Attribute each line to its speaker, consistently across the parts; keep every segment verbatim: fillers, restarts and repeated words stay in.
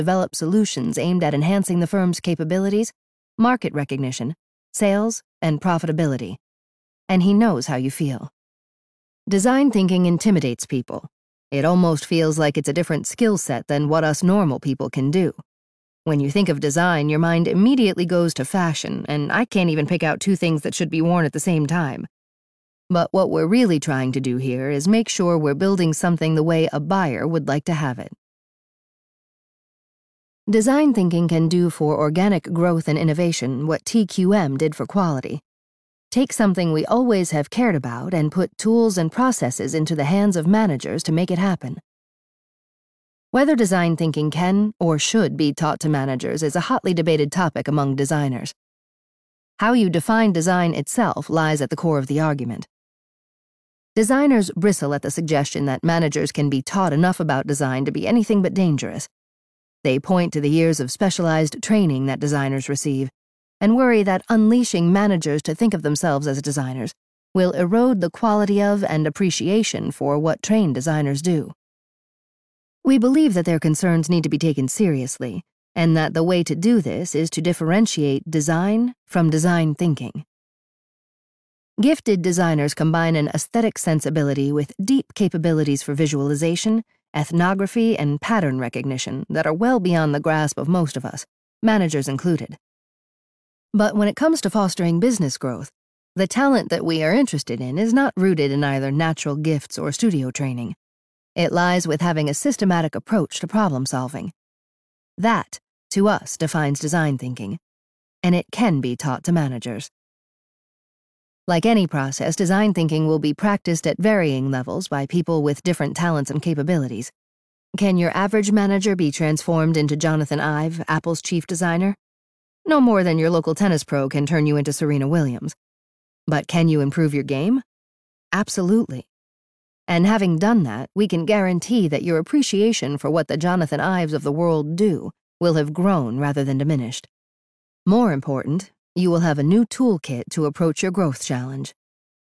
Speaker 1: develop solutions aimed at enhancing the firm's capabilities, market recognition, sales, and profitability. And he knows how you feel. Design thinking intimidates people. It almost feels like it's a different skill set than what us normal people can do. When you think of design, your mind immediately goes to fashion, and I can't even pick out two things that should be worn at the same time. But what we're really trying to do here is make sure we're building something the way a buyer would like to have it. Design thinking can do for organic growth and innovation what T Q M did for quality. Take something we always have cared about and put tools and processes into the hands of managers to make it happen. Whether design thinking can or should be taught to managers is a hotly debated topic among designers. How you define design itself lies at the core of the argument. Designers bristle at the suggestion that managers can be taught enough about design to be anything but dangerous. They point to the years of specialized training that designers receive, and worry that unleashing managers to think of themselves as designers will erode the quality of and appreciation for what trained designers do. We believe that their concerns need to be taken seriously, and that the way to do this is to differentiate design from design thinking. Gifted designers combine an aesthetic sensibility with deep capabilities for visualization, ethnography, and pattern recognition that are well beyond the grasp of most of us, managers included. But when it comes to fostering business growth, the talent that we are interested in is not rooted in either natural gifts or studio training. It lies with having a systematic approach to problem solving. That, to us, defines design thinking, and it can be taught to managers. Like any process, design thinking will be practiced at varying levels by people with different talents and capabilities. Can your average manager be transformed into Jonathan Ive, Apple's chief designer? No more than your local tennis pro can turn you into Serena Williams. But can you improve your game? Absolutely. And having done that, we can guarantee that your appreciation for what the Jonathan Ives of the world do will have grown rather than diminished. More important, you will have a new toolkit to approach your growth challenge.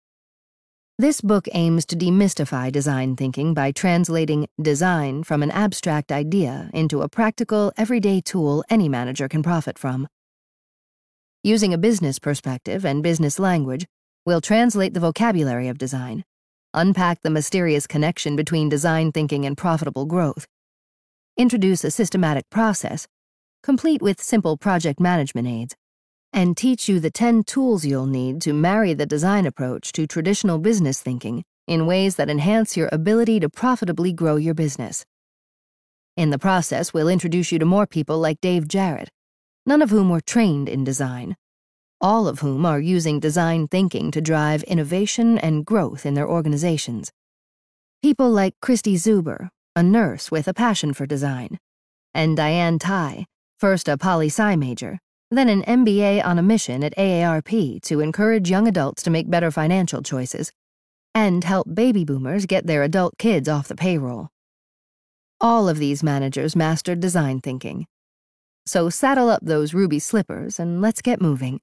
Speaker 1: This book aims to demystify design thinking by translating design from an abstract idea into a practical, everyday tool any manager can profit from. Using a business perspective and business language, we'll translate the vocabulary of design, unpack the mysterious connection between design thinking and profitable growth, introduce a systematic process, complete with simple project management aids, and teach you the ten tools you'll need to marry the design approach to traditional business thinking in ways that enhance your ability to profitably grow your business. In the process, we'll introduce you to more people like Dave Jarrett, none of whom were trained in design, all of whom are using design thinking to drive innovation and growth in their organizations. People like Christy Zuber, a nurse with a passion for design, and Diane Tai, first a poli-sci major, then an M B A on a mission at A A R P to encourage young adults to make better financial choices and help baby boomers get their adult kids off the payroll. All of these managers mastered design thinking. So saddle up those ruby slippers and let's get moving.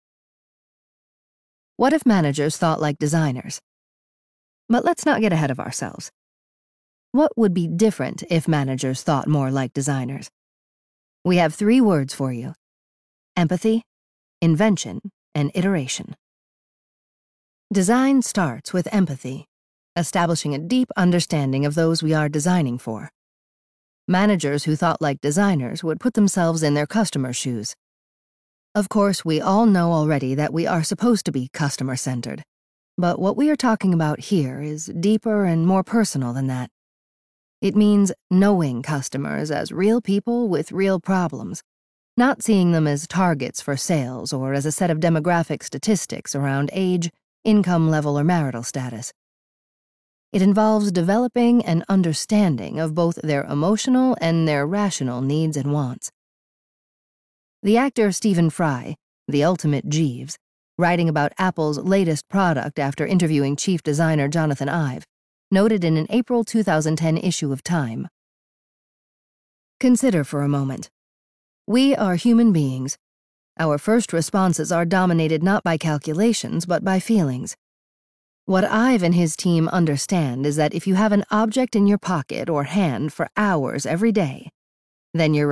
Speaker 1: What if managers thought like designers? But let's not get ahead of ourselves. What would be different if managers thought more like designers? We have three words for you: empathy, invention, and iteration. Design starts with empathy, establishing a deep understanding of those we are designing for. Managers who thought like designers would put themselves in their customers' shoes. Of course, we all know already that we are supposed to be customer-centered, but what we are talking about here is deeper and more personal than that. It means knowing customers as real people with real problems, not seeing them as targets for sales or as a set of demographic statistics around age, income level, or marital status. It involves developing an understanding of both their emotional and their rational needs and wants. The actor Stephen Fry, the ultimate Jeeves, writing about Apple's latest product after interviewing chief designer Jonathan Ive, noted in an April two thousand ten issue of Time. Consider for a moment. We are human beings. Our first responses are dominated not by calculations, but by feelings. What Ive and his team understand is that if you have an object in your pocket or hand for hours every day, then your